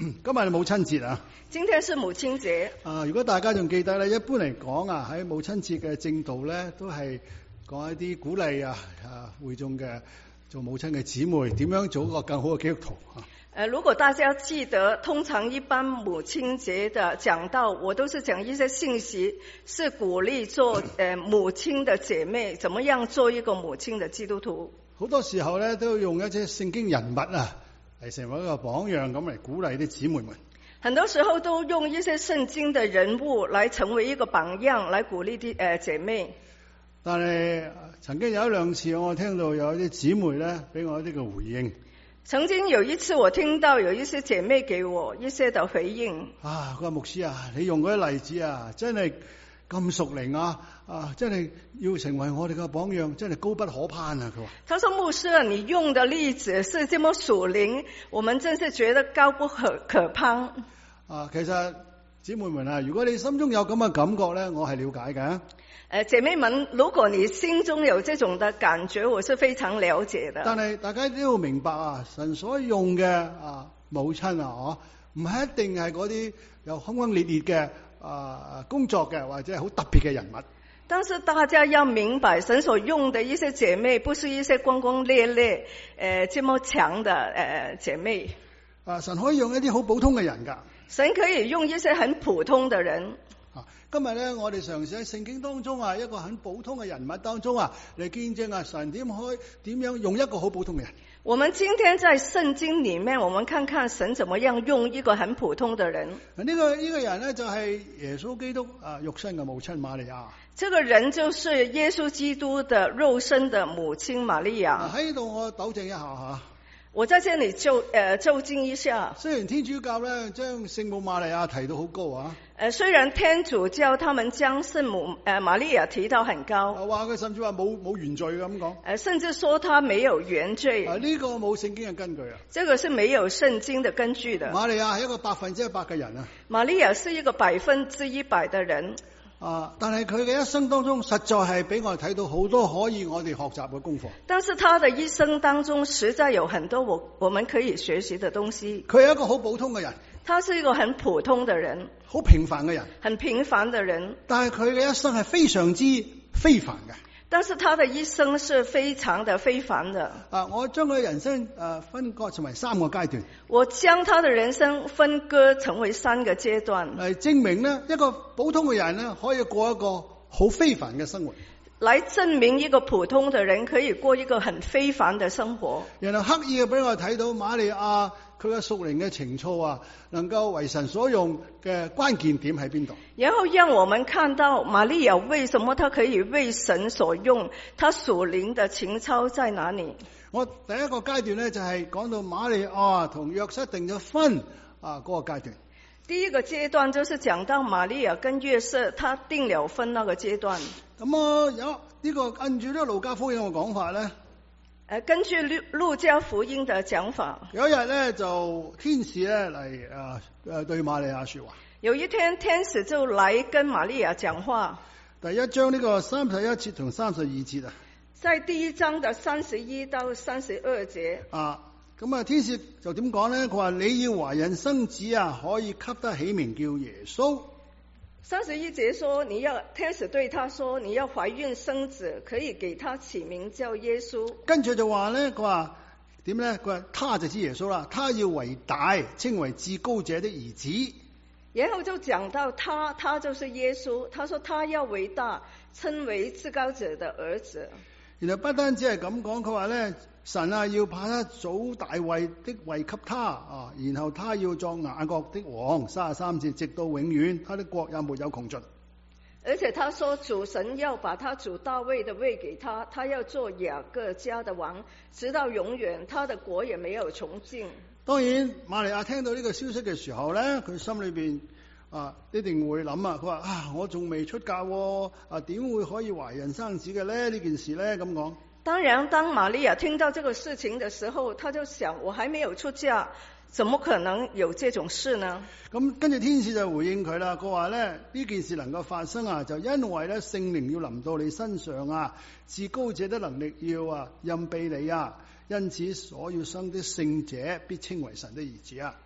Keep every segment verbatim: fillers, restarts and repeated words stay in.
今日係母親節啊！ 今天是母親節。 啊，如果大家仲記得咧，一般嚟講啊，喺母親節嘅正道咧，都係講一啲鼓勵啊啊會眾嘅做母親嘅姊妹點樣做一個更好嘅基督徒啊。 呃，如果大家記得，通常一般母親節的講道，我都是講一些信息，是鼓勵做呃母親的姐妹，怎麼樣做一個母親的基督徒。 好多時候咧，都用一啲聖經人物啊嚟成為一個榜樣，咁嚟鼓勵啲姊妹們。 很多時候都用一些聖經的人物來成為一個榜樣，來鼓勵啲呃姐妹。 但係曾經有一兩次，我聽到有啲姊妹咧俾我一啲嘅回應。 曾經有一次，我聽到有一些姐妹給我一些的回應。 啊，佢話牧師啊，你用嗰啲例子啊，真係咁屬靈啊！啊，真係要成為我哋嘅榜樣，真係高不可攀啊！佢話， 他說牧師，你用的例子是這麼屬靈，我們真是覺得高不可可攀。 啊，其實姊妹們啊，如果你心中有咁嘅感覺咧，我係了解嘅。 誒，姐妹們，如果你心中有這種的感覺，我是非常了解的。 但係大家都要明白啊，神所用嘅啊母親啊，嗬，唔係一定係嗰啲有轟轟烈烈嘅啊工作嘅，或者係好特別嘅人物。 但是大家要明白，神所用的一些姐妹，不是一些轟轟烈烈、誒、呃、這麼強的誒、呃、姐妹。 啊，神可以用一啲好普通嘅人噶。 神可以用一些很普通的人。 啊，今日咧，我哋嘗試喺聖經當中啊，一個很普通嘅人物當中啊，嚟見證啊，神點可以點樣用一個好普通嘅人。 我們今天在聖經裏面，我們看看神怎麼樣用一個很普通的人。 呢、這個呢、這個人咧就係耶穌基督啊肉身嘅母親瑪利亞。 這個人就是耶穌基督的肉身的母親瑪利亞。 喺度我糾正一下吓。 我在這裏就誒糾正一下。 雖然天主教咧將聖母瑪利亞提到好高啊， 誒雖然天主教他們將聖母誒瑪利亞提到很高， 話佢甚至話冇冇原罪咁講， 誒甚至說他沒有原罪。 啊呢個冇聖經嘅根據啊， 這個是沒有聖經的根據的。 瑪利亞係一個百分之一百嘅人啊， 瑪利亞是一個百分之一百的人。 啊！但係佢嘅一生當中，實在係俾我哋睇到好多可以我哋學習嘅功課。 但是他的一生當中，實在有很多我我們可以學習的東西。 佢係一個好普通嘅人， 他是一個很普通的人， 好平凡嘅人， 很平凡的人。 但係佢嘅一生係非常之非凡嘅。 但是他的一生是非常的非凡的。 啊！我將佢人生誒分割成為三個階段。 我將他的人生分割成為三個階段， 嚟證明呢一個普通嘅人呢可以過一個好非凡嘅生活。 來證明一個普通的人可以過一個很非凡的生活。 然後刻意嘅俾我睇到瑪利亞佢嘅屬靈嘅情操啊，能夠為神所用嘅關鍵點喺邊度？ 然後讓我們看到瑪利亞為什麼她可以為神所用，她屬靈的情操在哪裏？ 我第一個階段呢，就係講到瑪利亞同約瑟訂咗婚啊嗰個階段。 第一個階段就是講到瑪利亞跟約瑟他訂了婚那個階段。 咁啊有呢個按住呢個路加福音嘅講法咧， 誒根據路路加福音的講法， 有一日咧就天使咧嚟誒誒對瑪利亞說話。 有一天天使就來跟瑪利亞講話。 第一章呢個三十一節同三十二節啊， 在第一章的三十一到三十二節啊。咁啊，天使就點講咧？佢話你要懷孕生子啊，可以給得起名叫耶穌。 三十一節說，你要天使對他說，你要懷孕生子，可以給他起名叫耶穌。 跟住就話咧，佢話點咧？佢話他就知耶穌啦，他要為大，稱為至高者的兒子。 然後就講到他，他就是耶穌。他說他要為大，稱為至高者的兒子。 然後不單止係咁講，佢話咧，神啊要把他祖大衛的位給他啊，然後他要作雅各的王，三十三節，直到永遠，他的國也沒有窮盡。 而且他說主神要把他主大衛的位給他，他要做雅各家的王，直到永遠，他的國也沒有窮盡。 當然，瑪利亞聽到呢個消息嘅時候咧，佢心裏邊啊一定會諗啊，佢話啊我仲未出嫁，啊點會可以懷孕生子嘅咧？呢件事咧咁講。 當然，當瑪利亞聽到這個事情的時候，他就想：我還沒有出嫁，怎麼可能有這種事呢？ 咁跟住天使就回應佢啦，佢話咧呢件事能夠發生啊，就因為咧聖靈要臨到你身上啊，至高者的能力要啊蔭庇你啊，因此所要生的聖者必稱為神的兒子啊。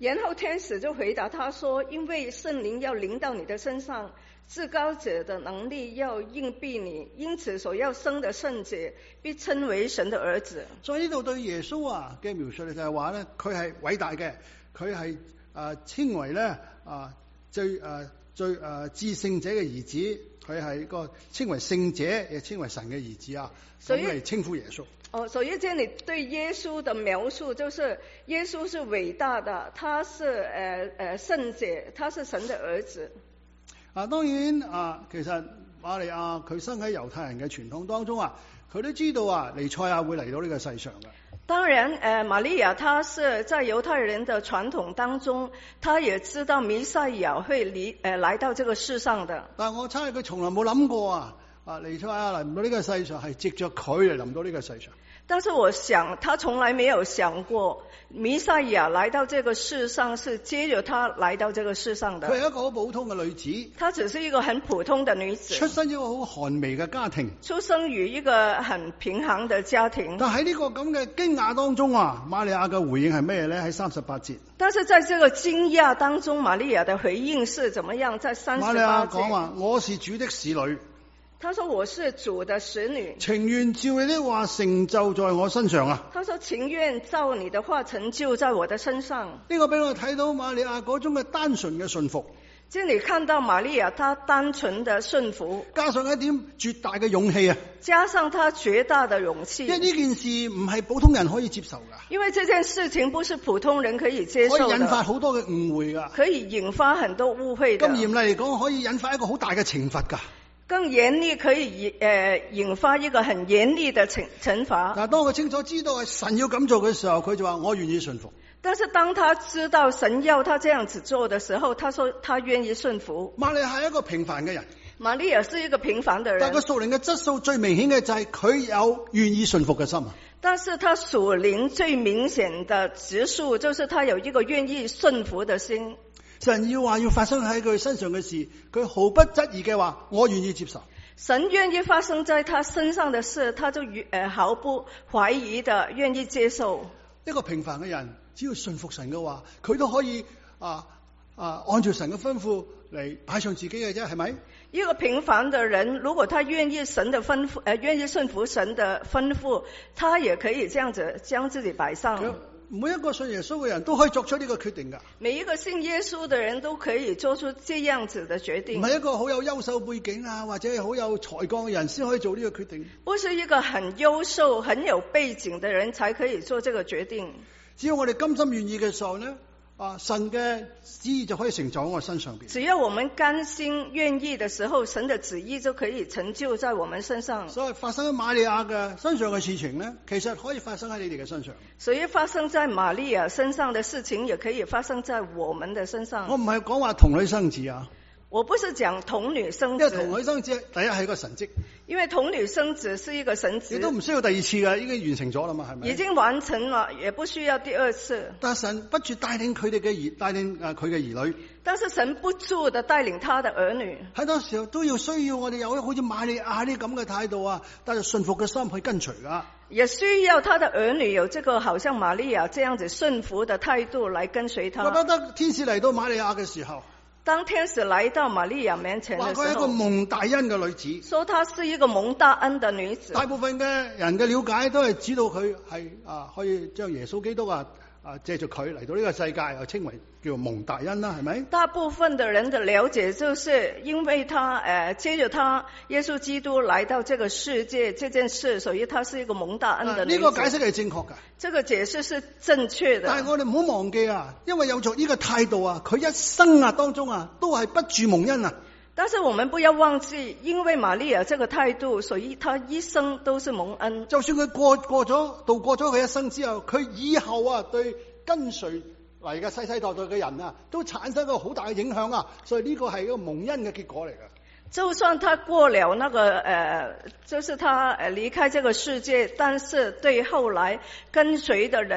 然後天使就回答他說，因為聖靈要臨到你的身上，至高者的能力要蔭庇你，因此所要生的聖者必稱為神的兒子。 所以呢度對耶穌啊嘅描述就係話咧，佢係偉大嘅，佢係誒稱為咧啊最誒、啊、最誒、啊、至聖者嘅兒子，佢係個稱為聖者，亦稱為神嘅兒子啊，咁嚟稱呼耶穌。 哦，所以這裏對耶穌的描述就是耶穌是偉大的，他是誒誒聖者，他是神的兒子。 啊，當然啊，其實瑪利亞佢生喺猶太人嘅傳統當中啊，佢都知道啊，彌賽亞會嚟到呢個世上嘅。 當然，誒、呃，瑪利亞她是在猶太人的傳統當中，她也知道彌賽亞會嚟誒、呃、來到這個世上的。但係我猜佢從來冇諗過啊，啊彌賽亞嚟唔到呢個世上係藉着佢嚟臨到呢個世上。 但是我想，他從來沒有想過，彌賽亞來到這個世上是接着他來到這個世上的。 佢係一個好普通嘅女子， 她只是一個很普通的女子， 出身於一個好寒微嘅家庭， 出生於一個很貧寒的家庭。 但喺呢個咁嘅驚訝當中啊，瑪利亞嘅回應係咩咧？喺三十八節。 但是在這個驚訝當中，瑪利亞的回應是怎麼樣？在三十八節。瑪利亞講話：我是主的使女。 他說我是主的使女， 情願照你的話成就在我身上啊。 他說情願照你的話成就在我的身上。 呢個俾我睇到瑪利亞嗰種嘅單純嘅順服。 即係你看到瑪利亞她單純的順服， 加上一點絕大嘅勇氣啊， 加上她絕大的勇氣。 因為呢件事唔係普通人可以接受噶， 因為這件事情不是普通人可以接受的， 可以引發好多嘅誤會噶， 可以引發很多誤會的。 咁嚴厲嚟講，可以引發一個好大嘅懲罰噶。 更嚴厲可以誒、呃、引發一個很嚴厲的懲懲罰。 嗱，當佢清楚知道係神要咁做嘅時候，佢就話我願意順服。 但是當他知道神要他這樣子做的時候，他說他願意順服。 瑪利亞係一個平凡嘅人， 瑪利亞是一個平凡的人， 但係佢屬靈嘅質素最明顯嘅就係佢有願意順服嘅心。 但是他屬靈最明顯的質素就是他有一個願意順服的心。 神要話要發生喺佢身上嘅事，佢毫不質疑嘅話，我願意接受。 神願意發生在他身上的事，他就誒毫不懷疑的願意接受。 一個平凡嘅人，只要順服神嘅話，佢都可以啊啊按照神嘅吩咐嚟擺上自己嘅啫，係咪？ 一個平凡的人，如果他願意神的吩咐，誒願意順服神的吩咐，他也可以這樣子將自己擺上。 每一個信耶穌嘅人都可以作出呢個決定噶。 每一個信耶穌的人都可以做出這樣子的決定。 唔係一個好有優秀背景啊，或者好有才幹嘅人先可以做呢個決定。 不是一個很優秀、很有背景的人才可以做這個決定。 只要我哋甘心願意嘅時候呢，啊，神嘅旨意就可以成就喺我身上邊。 只要我們甘心願意的時候，神的旨意就可以成就在我們身上。 所以發生喺瑪利亞嘅身上嘅事情呢，其實可以發生喺你哋嘅身上。 所以發生在瑪利亞身上的事情，也可以發生在我們的身上。 我唔係講話童女生子啊。 我不是講童女生子， 因為童女生子第一係一個神蹟， 因為童女生子是一個神蹟， 亦都唔需要第二次嘅，已經完成咗啦嘛，係咪？ 已經完成了，也不需要第二次。 但神不住帶領佢哋嘅兒，帶領誒佢嘅兒女。 但是神不住地帶領他的兒女， 喺多時候都要需要我哋有好似瑪利亞呢咁嘅態度啊，帶住順服嘅心去跟隨噶。 也需要他的兒女有這個好像瑪利亞這樣子順服的態度來跟隨他。 怪不得天使嚟到瑪利亞嘅時候， 當天使來到瑪利亞面前的時候， 話佢係一個蒙大恩嘅女子， 說她是一個蒙大恩的女子。 大部分嘅人嘅了解都係知道佢係啊，可以將耶穌基督啊啊借助佢嚟到呢個世界，又稱為叫做蒙大恩啦，係咪？ 大部分的人的了解就是因為他誒、呃、接着他耶穌基督來到這個世界這件事，所以他是一個蒙大恩的女子。 呢、啊這個解釋係正確噶， 這個解釋是正確的。 但係我哋唔好忘記啊，因為有咗呢個態度啊，佢一生啊當中啊都係不住蒙恩啊。 但是我們不要忘記，因為瑪利亞這個態度，所以他一生都是蒙恩。 就算佢過過咗度過咗佢一生之後，佢以後啊對跟隨嚟嘅世世代代嘅人啊，都產生一個好大嘅影響啊。所以呢個係一個蒙恩嘅結果嚟嘅。 就算他過了那個誒、呃，就是他誒離開這個世界，但是對後來跟隨的人。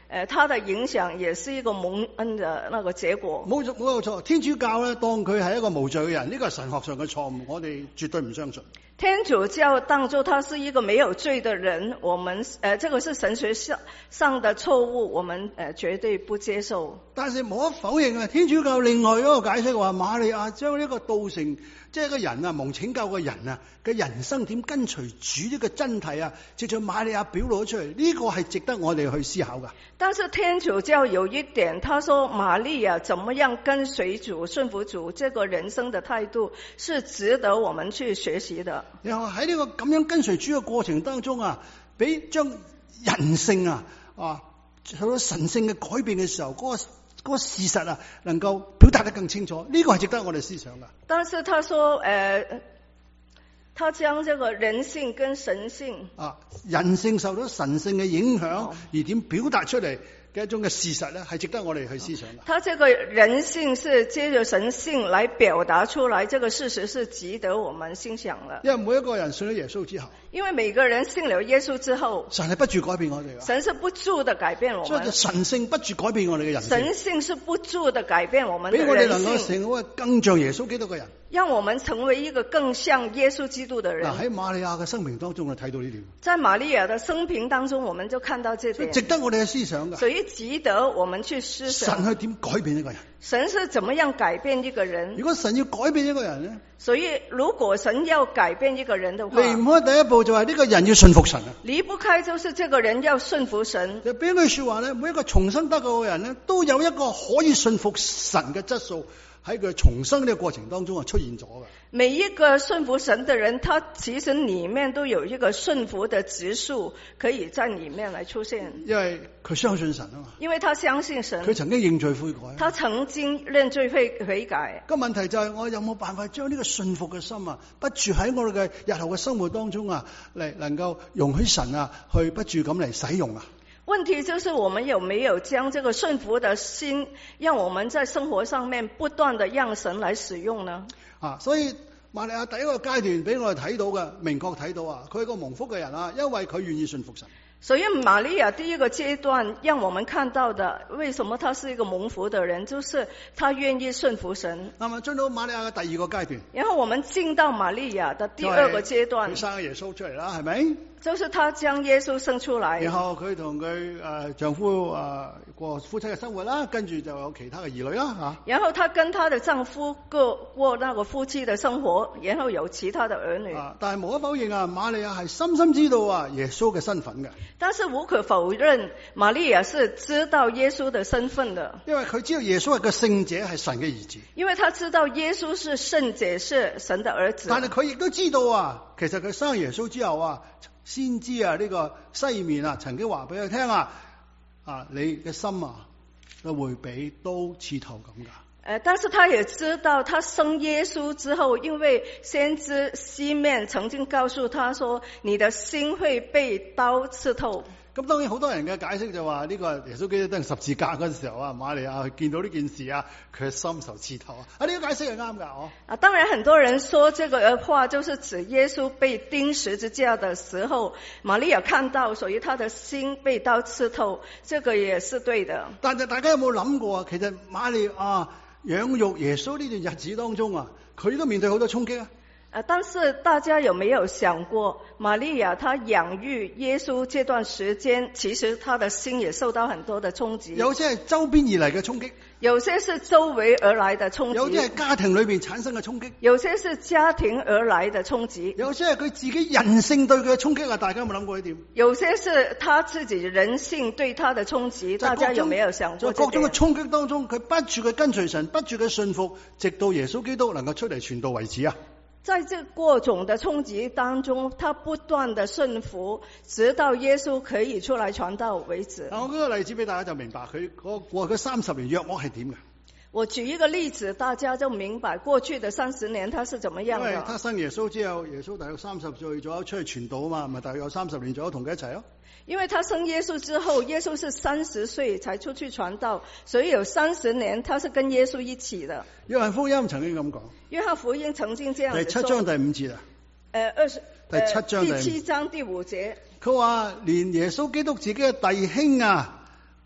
呃，他的影響也是一個蒙恩的那個結果。 冇錯冇錯，天主教咧當佢係一個無罪嘅人，呢個係神學上嘅錯誤，我哋絕對唔相信。 天主教當作他是一個沒有罪的人，我們呃，這個是神學上上的錯誤，我們呃絕對不接受。 但是無可否認啊，天主教另外一個解釋話，瑪利亞將呢個道成即係一個人啊，蒙拯救嘅人啊嘅人生點跟隨主呢個真諦啊，藉著瑪利亞表露咗出嚟，呢、這個係值得我哋去思考噶。 但是天主教有一點，他說瑪利亞怎麼樣跟隨主、順服主，這個人生的態度是值得我們去學習的。 然後喺呢個咁樣跟隨主嘅過程當中啊，俾將人性啊啊，好多神性嘅改變嘅時候，嗰、那個嗰、那個事實啊，能夠表達得更清楚，呢、這個係值得我哋思想噶。 但是他說，誒、呃，他將這個人性跟神性啊，人性受到神性嘅影響，哦、而點表達出嚟嘅一種嘅事實咧，係值得我哋去思想嘅。 他這個人性是借着神性來表達出來，這個事實是值得我們欣賞的。 因為每一個人信咗耶穌之後， 因為每個人信了耶穌之後， 神係不住改變我哋嘅。 神是不住的改變我們。 所以神性不住改變我哋嘅人性。 神性是不住的改變我們的人性。 俾我哋能夠成為更像耶穌基督嘅人。 讓我們成為一個更像耶穌基督的人。 嗱，喺瑪利亞嘅生命當中，我睇到呢點。 在瑪利亞的生平當中，我們就看到這點， 值得我哋去思想嘅。 所以值得我們去思想。 神係點改變一個人？ 神是怎麼樣改變一個人？ 如果神要改變一個人咧， 所以如果神要改變一個人的話， 離唔開第一步就係呢個人要順服神啊。 離不開就是這個人要順服神。 就俾句說話咧，每一個重生得救嘅人咧，都有一個可以順服神嘅質素。喺佢重生呢個過程當中啊，出現咗嘅。 每一個順服神的人，他其實裏面都有一個順服的質素，可以在裏面來出現。 因為佢相信神啊嘛。 因為他相信神。 佢曾經認罪悔改。 他曾經認罪悔悔改。 個問題就係我有冇辦法將呢個順服嘅心啊，不住喺我哋嘅日後嘅生活當中啊，嚟能夠容許神啊，去不住咁嚟使用啊。 問題就是我們有沒有將這個順服的心，讓我們在生活上面不斷的讓神來使用呢？ 啊，所以瑪利亞第一個階段俾我哋睇到嘅，明確睇到啊，佢係個蒙福嘅人啊，因為佢願意順服神。 所以瑪利亞第一個階段讓我們看到的，為什麼他是一個蒙福的人，就是他願意順服神。 那麼進到瑪利亞嘅第二個階段， 然後我們進到瑪利亞的第二個階段， 佢生耶穌出嚟啦，係咪？ 就是他將耶穌生出來， 然後佢同佢誒丈夫誒、呃、過夫妻嘅生活啦，跟住就有其他嘅兒女啦吓。 然後他跟他的丈夫過過那個夫妻的生活，然後有其他的兒女。 啊、但係無可否認啊，瑪利亞係深深知道啊耶穌嘅身份嘅。 但是無可否認，瑪利亞是知道耶穌的身份的， 因為佢知道耶穌係個聖者，係神嘅兒子。 因為他知道耶穌是聖者，是神的兒子。 但係佢亦都知道啊，其實佢生耶穌之後啊，先知啊呢個西面啊曾經話俾佢聽啊，啊你嘅心啊都會比刀刺透咁噶。 呃，但是他也知道，他生耶穌之後，因為先知西面曾經告訴他說，你的心會被刀刺透。 咁當然好多人嘅解釋就話呢個耶穌基督登十字架嗰陣時候啊，瑪利亞見到呢件事啊，佢嘅心受刺透啊。啊呢個解釋係啱噶，哦。啊， 當然很多人說這個話就是指耶穌被釘十字架的時候，瑪利亞看到，所以他的心被刀刺透，這個也是對的。 但係大家有冇諗過啊？其實瑪利亞養育耶穌呢段日子當中啊，佢都面對好多衝擊啊。 但是大家有沒有想過，瑪利亞她養育耶穌這段時間，其實她的心也受到很多的衝擊。 有些係周邊而嚟嘅衝擊， 有些是周圍而來的衝擊， 有些係家庭裏邊產生嘅衝擊， 有些是家庭而來的衝擊， 有些係佢自己人性對佢嘅衝擊啊！大家有冇諗過呢點？ 有些是他自己人性對他的衝擊，大家有沒有想過？ 在各種嘅衝擊當中，佢不住嘅跟隨神，不住嘅信服，直到耶穌基督能夠出嚟傳道為止啊！ 在這各種的衝擊當中，他不斷的順服，直到耶穌可以出來傳道為止。 我舉個例子俾大家就明白佢嗰過去三十年約莫係點嘅。 我舉一個例子，大家就明白過去的三十年他是怎麼樣的。 因為他生耶穌之後，耶穌大約三十歲左右出去傳道啊嘛，咪大約有三十年左右同佢一齊咯。 因為他生耶穌之後，耶穌是三十歲才出去傳道，所以有三十年他是跟耶穌一起的。 約翰福音曾經咁講， 約翰福音曾經這樣子說， 第七章第五節啊， 誒二十第七章第七章第五節， 佢話連耶穌基督自己嘅弟兄啊，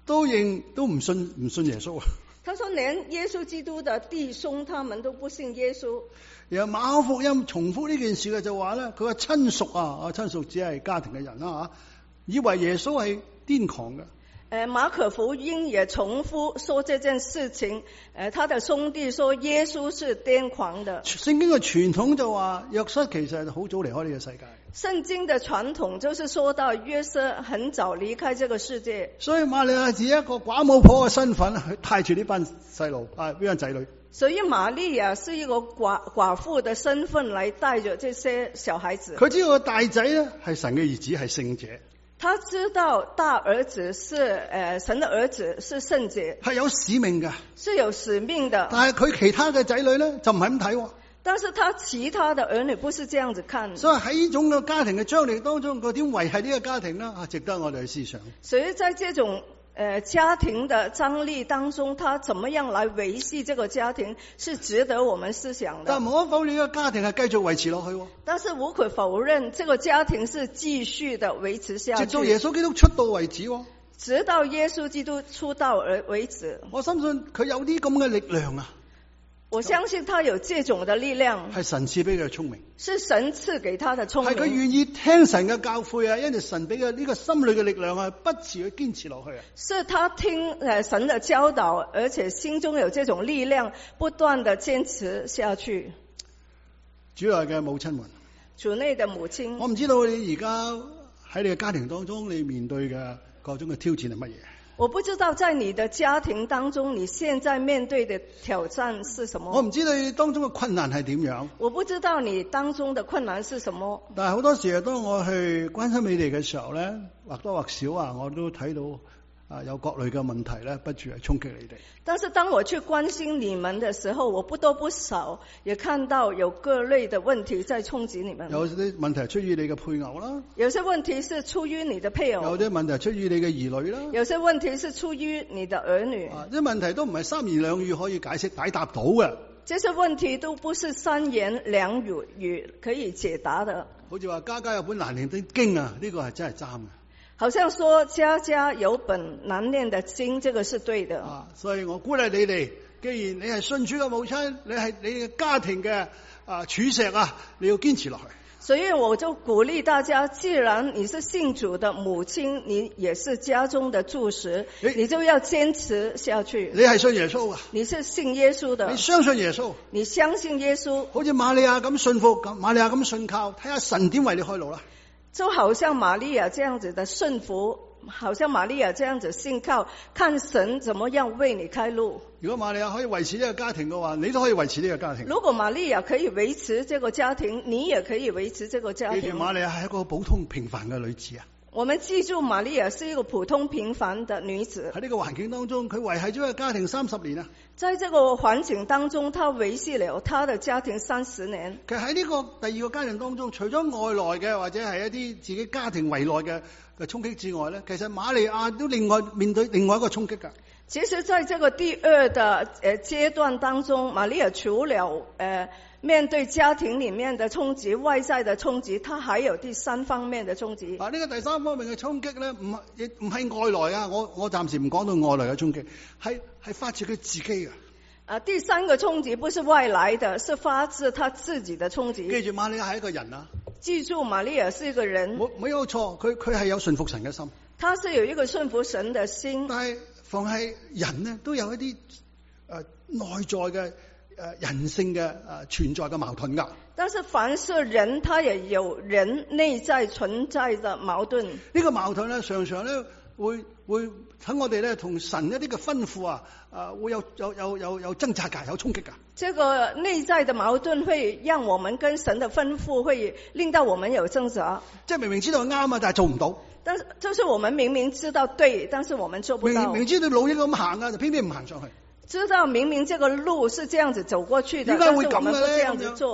都認都唔信唔信耶穌啊。 他說連耶穌基督的弟兄他們都不信耶穌。 然後馬可福音重複呢件事嘅就話咧，佢嘅親屬啊，啊親屬只係家庭嘅人啦吓，以為耶穌係癲狂嘅。 誒，馬可福音也重複說這件事情。誒，他的兄弟說耶穌是癲狂的。 聖經嘅傳統就話約瑟其實好早離開呢個世界。 聖經的傳統就是說到約瑟很早離開這個世界。 所以瑪利亞只一個寡母婆嘅身份去帶住呢班細路啊，呢班仔女。 所以瑪利亞是一個寡寡婦的身份來帶着這些小孩子。 佢知道個大仔咧係神嘅兒子，係聖者。 他知道大兒子是誒、呃、神的兒子，是聖者， 係有使命嘅， 是有使命的。 但係佢其他嘅仔女咧就唔係咁睇。 但是他其他的兒女不是這樣子看。 所以喺呢種嘅家庭嘅張力當中，佢點維繫呢個家庭呢？啊，值得我哋去思想。 所以在這種呃家庭的張力當中，他怎麼樣來維繫這個家庭，是值得我們思想的。 但無可否認，呢個家庭係繼續維持落去。 但是無可否認，這個家庭是繼續的維持下去， 直到耶穌基督出道為止。 直到耶穌基督出道而為止。 我相信佢有啲咁嘅力量啊！ 我相信他有這種的力量， 係神賜俾佢嘅聰明， 是神賜給他的聰明， 係佢願意聽神嘅教誨啊，因為神俾嘅呢個心裏嘅力量啊，不辭去堅持落去啊。 是他聽誒神的教導，而且心中有這種力量，不斷的堅持下去。 主內嘅母親們， 主內的母親， 我唔知道你而家喺你嘅家庭當中，你面對嘅各種嘅挑戰係乜嘢？ 我不知道在你的家庭當中，你現在面對的挑戰是什麼？ 我唔知道你當中嘅困難係點樣？ 我不知道你當中的困難是什麼？ 但係好多時當我去關心你哋嘅時候咧，或多或少啊，我都睇到啊有各類嘅問題咧，不住係衝擊你哋。 但是當我去關心你們的時候，我不多不少也看到有各類的問題在衝擊你們。 有啲問題出於你嘅配偶啦， 有些問題是出於你的配偶， 有啲問題出於你嘅兒女啦， 有些問題是出於你的兒女。 啊，啲問題都唔係三言兩語可以解釋解答到嘅。 這些問題都不是三言兩語語可以解答的。 好似話家家有本難念的經啊，呢個係真係爭嘅。 好像說家家有本難念的經，這個是對的。 啊，所以我鼓勵你哋，既然你係信主嘅母親，你係你嘅家庭嘅啊柱石啊，你要堅持落去。 所以我就鼓勵大家，既然你是信主的母親，你也是家中的柱石，你，你就要堅持下去。 你係信耶穌啊？ 你是信耶穌的？ 你相信耶穌？ 你相信耶穌？ 好似瑪利亞咁信服，咁瑪利亞咁信靠，睇下神點為你開路啦。 就好像瑪利亞這樣子的順服，好像瑪利亞這樣子信靠，看神怎麼樣為你開路。 如果瑪利亞可以維持呢個家庭嘅話，你都可以維持呢個家庭。 如果瑪利亞可以維持這個家庭，你也可以維持這個家庭。 記住，瑪利亞係一個普通平凡嘅女子啊。 我們記住，瑪利亞是一個普通平凡的女子。 喺呢個環境當中，佢維繫咗個家庭三十年啊。 在這個環境當中，她維繫了她的家庭三十年。 其實喺呢個第二個家庭當中，除咗外來嘅或者係一啲自己家庭圍內嘅嘅衝擊之外咧，其實瑪利亞都另外面對另外一個衝擊㗎。 其實在這個第二的誒階段當中，瑪利亞除了誒、呃、面對家庭裡面的衝擊、外在的衝擊，她還有第三方面的衝擊。 啊，呢個第三方面嘅衝擊咧，唔係亦唔係外來啊！我我暫時唔講到外來嘅衝擊，係係發自佢自己嘅。 啊，第三個衝擊不是外來的，是發自他自己的衝擊。 記住，瑪利亞係一個人啊！ 記住，瑪利亞是一個人。 冇冇有錯，佢佢係有順服神嘅心。 他是有一個順服神的心。 但係凡係人呢，都有一啲誒、呃、內在嘅誒、呃、人性嘅誒、呃、存在嘅矛盾噶。 但是凡是人，他也有人內在存在的矛盾。 呢個矛盾咧，常常咧會會喺我哋咧同神一啲嘅吩咐啊，誒、呃、會有有有有有掙扎噶，有衝擊噶。 這個內在的矛盾會讓我們跟神的吩咐會令到我們有掙扎。 即係明明知道啱啊，但係做唔到。 但是就是我們明明知道對，但是我們做不到。 明明知道路應該咁行啊，就偏偏唔行上去。 知道明明這個路是這樣子走過去的，但是我們不這樣子做。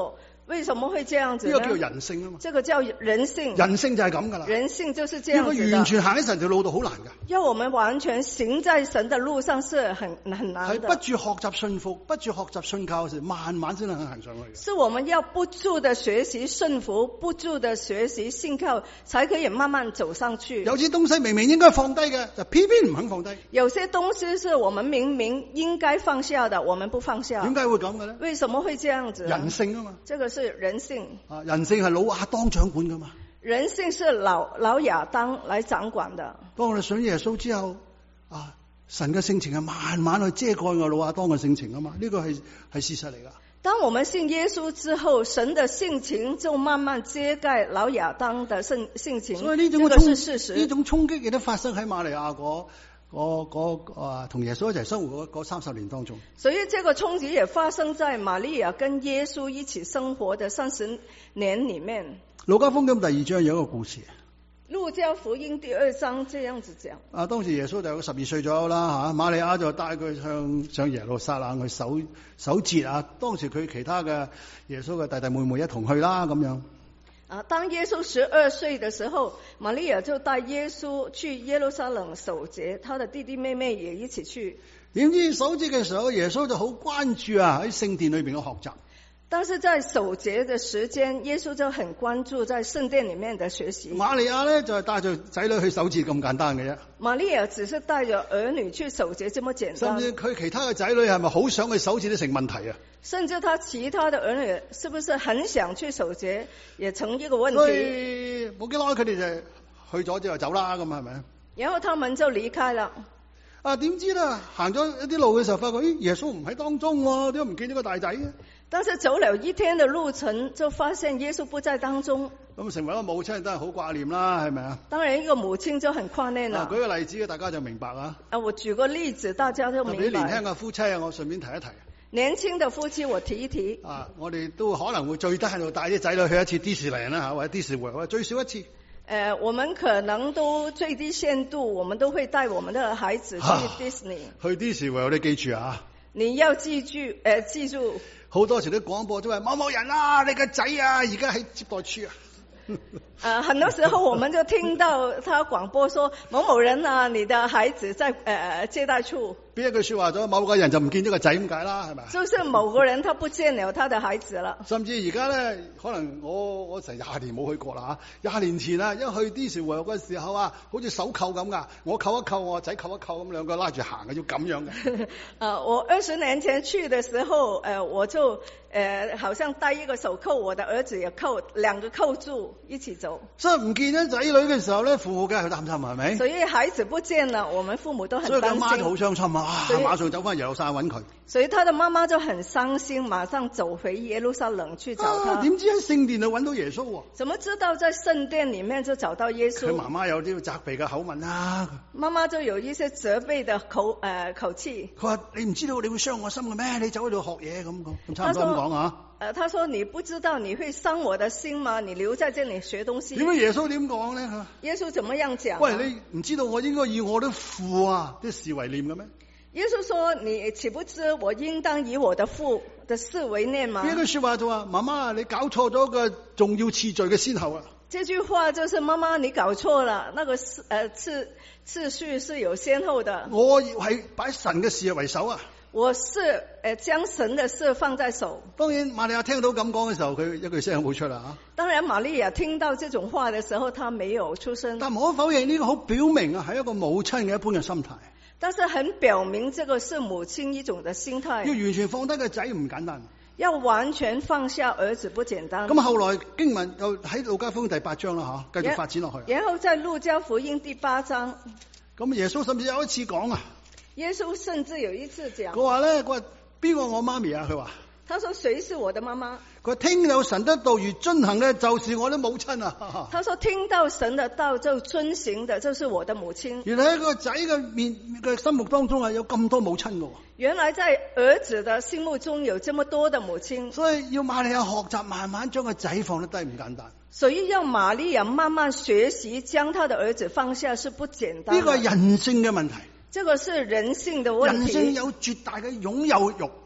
為什麼會這樣子呢？ 呢個叫人性啊嘛。 這個叫人性。 人性就係咁噶啦。 人性就是這樣子的。 要佢完全行喺神條路度好難噶。 要我們完全行在神的路上是很很難的。 係不住學習信服，不住學習信靠時，慢慢先能行上去嘅。 是我們要不住的學習順服，不住的學習信靠，才可以慢慢走上去。 有啲東西明明應該放低嘅，就偏偏唔肯放低。 有些東西是我們明明應該放下的，我們不放下。 點解會咁嘅咧？ 為什麼會這樣子？ 人性啊嘛。 這個是人性。 啊，人性係老亞當掌管噶嘛。 人性是老老亞當來掌管的。當我哋信耶穌之後，啊，神嘅性情係慢慢去遮蓋我老亞當嘅性情啊嘛，呢個係係事實嚟噶。 當我們信耶穌之後，神的性情就慢慢遮蓋老亞當的性性情。 所以呢種這個是事實。 呢種衝擊亦都發生喺瑪利亞嗰嗰嗰啊同耶穌一齊生活嗰嗰三十年當中。 所以這個衝擊也發生在瑪利亞跟耶穌一起生活的三十年裏面。 路加福音第二章有一個故事。 路加福音第二章這樣子講。啊， 當時耶穌就有十二歲左右啦，吓，瑪利亞就帶佢上上耶路撒冷去守守節啊。當時佢其他嘅耶穌嘅弟弟妹妹一同去啦，咁樣。 啊，當耶穌十二歲的時候，瑪利亞就帶耶穌去耶路撒冷守節，他的弟弟妹妹也一起去。 點知守節嘅時候，耶穌就好關注啊喺聖殿裏邊嘅學習。 但是在守節的時間，耶穌就很關注在聖殿裏面的學習。 瑪利亞咧就係帶住仔女去守節咁簡單嘅啫。 瑪利亞只是帶着兒女去守節這麼簡單。 甚至佢其他嘅仔女係咪好想去守節都成問題啊？ 甚至他其他的兒女是不是很想去守節，也成一個問題。 所以冇幾耐佢哋就去咗之後走啦，咁係咪？ 然後他們就離開了。 啊，點知啦？行咗一啲路嘅時候，發覺咦，耶穌唔喺當中喎，點解唔見咗個大仔嘅？ 但是走了一天的路程，就發現耶穌不在當中。 咁成為一個母親，都係好掛念啦，係咪啊？ 當然，一個母親就很掛念啦。 啊，舉個例子，大家就明白啊。 啊，我舉個例子，大家就明白。 特別年輕嘅夫妻啊，我順便提一提。 年輕的夫妻，我提一提。 啊，我哋都可能會最低限度帶啲仔女去一次迪士尼啦，吓，或者迪士尼，或者最少一次。 呃，我們可能都最低限度，我們都會帶我們的孩子去迪士尼。 去迪士尼，我哋記住啊。 你要記住，誒、呃，記住。 好多時啲廣播都話某某人啊，你個仔啊，而家喺接待處啊。 呃，很多時候我們就聽到他廣播說某某人啊，你的孩子在呃接待處。 邊一句說話咗，某個人就唔見咗個仔咁解啦，係咪？ 就是某個人他不見了他的孩子了。 甚至而家咧，可能我我成廿年冇去過啦吓，廿年前啊，一去迪士尼嘅時候啊，好似手扣咁噶，我扣一扣，我仔扣一扣，咁兩個拉住行嘅，要咁樣嘅。 啊，我二十年前去的時候，呃，我就呃好像帶一個手扣，我的兒子也扣，兩個扣住一起走。 所以唔見咗仔女嘅時候咧，父母梗係好擔心，係咪？ 所以孩子不見了，我們父母都很擔心。 所以佢媽就好傷心啊，馬上走翻耶路撒冷揾佢。 所以他的媽媽就很傷心，馬上走回耶路撒冷去找他。 點知喺聖殿度揾到耶穌喎？ 怎麼知道在聖殿裏面就找到耶穌？ 佢媽媽有啲責備嘅口吻啊。 媽媽就有一些責備的口誒、呃、口氣。 佢話：你唔知道你會傷我心嘅咩？你走喺度學嘢咁講，咁差唔多咁講啊。 誒，他說你不知道你會傷我的心嗎？你留在這裏學東西。 點解耶穌點講咧？ 耶穌怎麼樣講？ 喂，你唔知道我應該以我的父啊啲事為念嘅咩？ 耶穌說：你豈不知我應當以我的父的事為念嗎？ 呢句說話就話：媽媽，你搞錯咗個重要次序嘅先後啊！ 這句話就是媽媽，你搞錯了，那個次誒次次序是有先後的。 我係擺神嘅事為首啊！ 我是誒將神的事放在手。當然， 瑪利亞聽到咁講嘅時候，佢一句聲冇出啦吓。 當然，瑪利亞聽到這種話的時候，她沒有出聲。 但無可否認，呢個好表明啊，係一個母親嘅一般嘅心態。 但是很表明，這個是母親一種的心態。 要完全放低個仔唔簡單。 要完全放下兒子不簡單。 咁後來經文又喺路加福音第八章啦吓，繼續發展落去。 然後在路加福音第八章， 咁耶穌甚至有一次講啊。 耶穌甚至有一次講， 佢話咧，佢話邊個我媽咪啊？佢話， 他說誰是我的媽媽？ 佢話聽到神的道而遵行嘅，就是我的母親啊。 他說聽到神的道就遵行的，就是我的母親。 原來喺個仔嘅面嘅心目當中係有咁多母親嘅。 原來在兒子的心目中有這麼多的母親。 所以要瑪利亞學習慢慢將個仔放得低唔簡單。 所以要瑪利亞慢慢學習將他的兒子放下是不簡單。 呢個係人性嘅問題。 這個是人性的問題。 人性有絕大嘅擁有欲。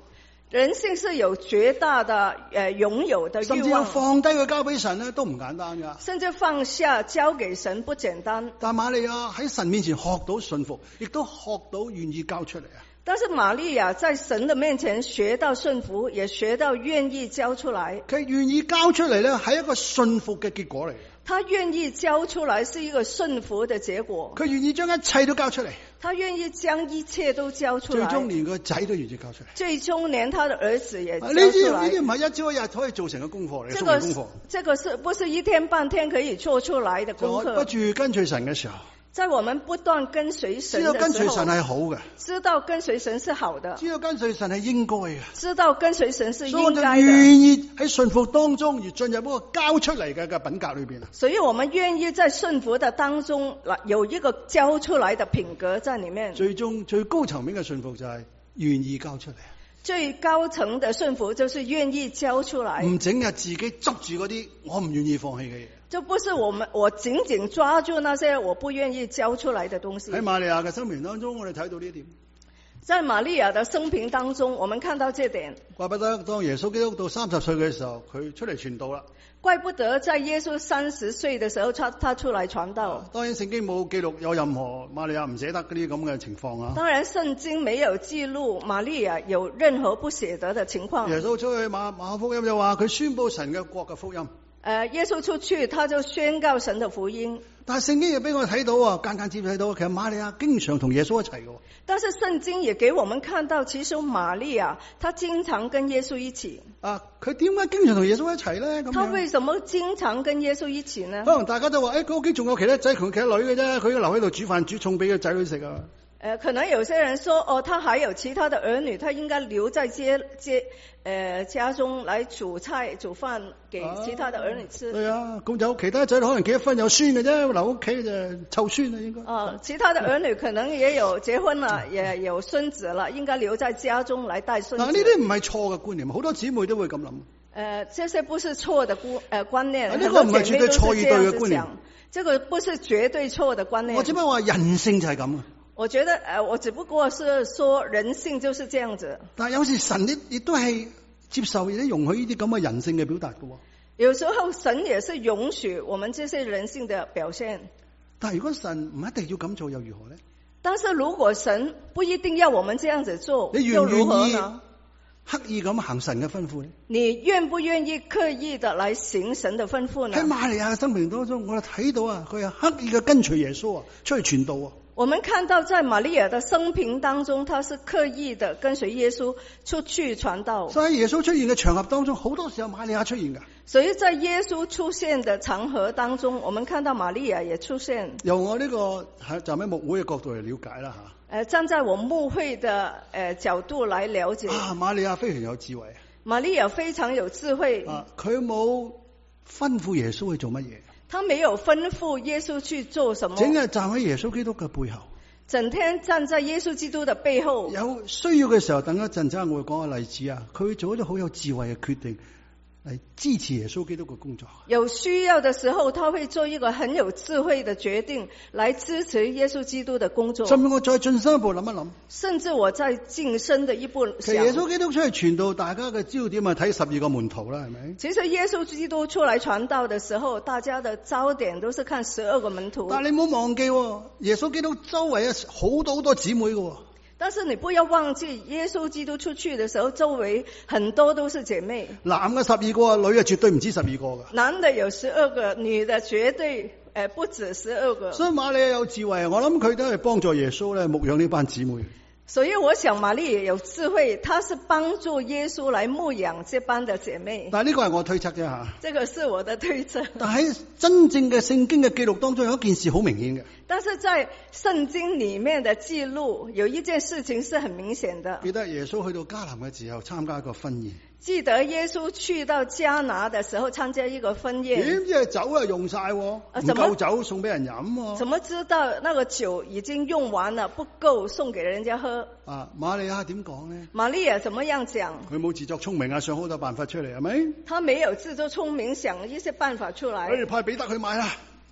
人性是有絕大的誒擁有的甚至有慾望， 放低佢交俾神咧，都唔簡單噶。 甚至放下交給神不簡單。 但瑪利亞喺神面前學到順服，亦都學到願意交出嚟啊！ 但是瑪利亞在神的面前學到順服，也學到願意交出來。 佢願意交出嚟咧，係一個順服嘅結果嚟。 他願意交出來是一個順服的結果。 佢願意將一切都交出嚟， 他願意將一切都交出來。 最終連個仔都願意交出嚟。 最終連他的兒子也交出呢啲來。 呢啲唔係一朝一日可以做成嘅功課嚟， 這個屬靈功課。 這個是不是一天半天可以做出來的功就我不課？ 住跟隨神嘅時候， 在我們不斷跟隨神知道跟的時候， 隨神係好嘅， 知道跟隨神是好的， 知道跟隨神係應該嘅， 知道跟隨神是所以我就應該的， 願意喺順服當中而進入一個交出嚟嘅嘅品格裏邊啊！ 所以我們願意在順服的當中有一個交出來的品格在裏面。 最終最高層面嘅順服就係願意交出嚟， 最高層的順服就是願意交出來， 唔整日自己執住嗰啲我唔願意放棄嘅嘢。 就不是我們我緊緊抓住那些我不願意交出來的東西。 喺瑪利亞嘅生命當中，我哋睇到呢點。 在瑪利亞的生平當中，我們看到這點。 怪不得當耶穌基督到三十歲嘅時候，佢出嚟傳道啦。 怪不得在耶穌三十歲的時候，他他出來傳道。 當然聖經冇記錄有任何瑪利亞唔捨得嗰啲咁嘅情況啊。 當然聖經沒有記錄瑪利亞有任何不捨得的情況。 耶穌出去馬馬可福音就話佢宣佈神嘅國嘅福音。 誒，耶穌出去，他就宣告神的福音。 但係聖經又俾我睇到啊，間間接睇到，其實瑪利亞經常同耶穌一齊嘅。 但是聖經也給我們看到，其實瑪利亞她經常跟耶穌一起。 啊，佢點解經常同耶穌一齊咧？咁他為什麼經常跟耶穌一起呢？ 可能大家都話，誒、哎，佢屋企仲有其他仔同其他女嘅啫，佢要留喺度煮飯煮餸俾個仔女食啊。 呃，可能有些人說，哦，他還有其他的兒女，他應該留在家家，呃，家中來煮菜煮飯給其他的兒女吃。 係啊，咁有其他仔女可能結咗婚有孫嘅啫，留屋企就湊孫啊，應該。 哦，其他的兒女可能也有結婚了，也有孫子了，應該留在家中來帶孫子。 嗱，呢啲唔係錯嘅觀念，好多姊妹都會咁諗。 呃，這些不是錯的觀呃觀念， 呢個唔係絕對錯與對嘅觀念。 這個不是絕對錯的觀念。 我只不過話人性就係咁啊。 我覺得，呃，我只不過是說人性就是這樣子。 但係有時神亦亦都係接受亦都容許呢啲咁嘅人性嘅表達嘅。 有時候神也是容許我們這些人性的表現。 但係如果神唔一定要咁做，又如何呢？ 但是如果神不一定要我們這樣子做， 你願又唔願意如何呢？ 刻意咁行神嘅吩咐呢？ 你願不願意刻意的來行神的吩咐呢？ 喺瑪利亞嘅生命當中，我哋睇到啊，佢係刻意嘅跟隨耶穌啊，出去傳道啊。 我們看到在瑪利亞的生平當中，他是刻意的跟隨耶穌出去傳道。 所以喺耶穌出現嘅場合當中，好多時候瑪利亞出現㗎。 所以在耶穌出現的場合當中，我們看到瑪利亞也出現。 由我呢個喺站喺牧會嘅角度嚟了解啦吓。 誒，站在我牧會的誒角度來了解。 啊，瑪利亞非常有智慧。 瑪利亞非常有智慧。 啊，佢冇吩咐耶穌去做乜嘢。 他沒有吩咐耶穌去做什麼， 整日站喺耶穌基督嘅背後， 整天站在耶穌基督的背後。有需要嘅時候，等一陣間我會講個例子啊。佢做咗好有智慧嘅決定嚟支持耶穌基督嘅工作。 有需要的時候，他會做一個很有智慧的決定來支持耶穌基督的工作。 甚至我再進深一步諗一諗， 甚至我再晉升的一步想， 其實耶穌基督出去傳道，大家嘅焦點係睇十二個門徒啦，係咪？ 其實耶穌基督出來傳道的時候，大家的焦點都是看十二個門徒。 但係你唔好忘記，耶穌基督周圍啊好多好多姊妹嘅。 但是你不要忘記，耶穌基督出去的時候，周圍很多都是姐妹。 男嘅十二個，女嘅絕對唔止十二個噶。 男的有十二個，女的絕對誒不止十二個。 所以瑪利亞有智慧，我諗佢都係幫助耶穌咧牧養呢班姊妹。 所以我想瑪利亞有智慧，她是幫助耶穌來牧養這班的姐妹。 但係呢個係我推測啫吓。 這個是我的推測。 但喺真正嘅聖經嘅記錄當中，有一件事好明顯嘅。 但是在聖經裏面的記錄，有一件事情是很明顯的。 記得耶穌去到迦南嘅時候參加一個婚宴。 記得耶穌去到迦拿的時候參加一個婚宴。 點知係酒啊用晒，唔夠酒送俾人飲。 怎麼知道那個酒已經用完了，不夠送給人家喝？ 啊，瑪利亞點講呢？ 瑪利亞怎麼樣講？ 佢冇自作聰明啊，想好多辦法出嚟係咪？ 他沒有自作聰明，想一些辦法出來。 誒，派彼得去買啦。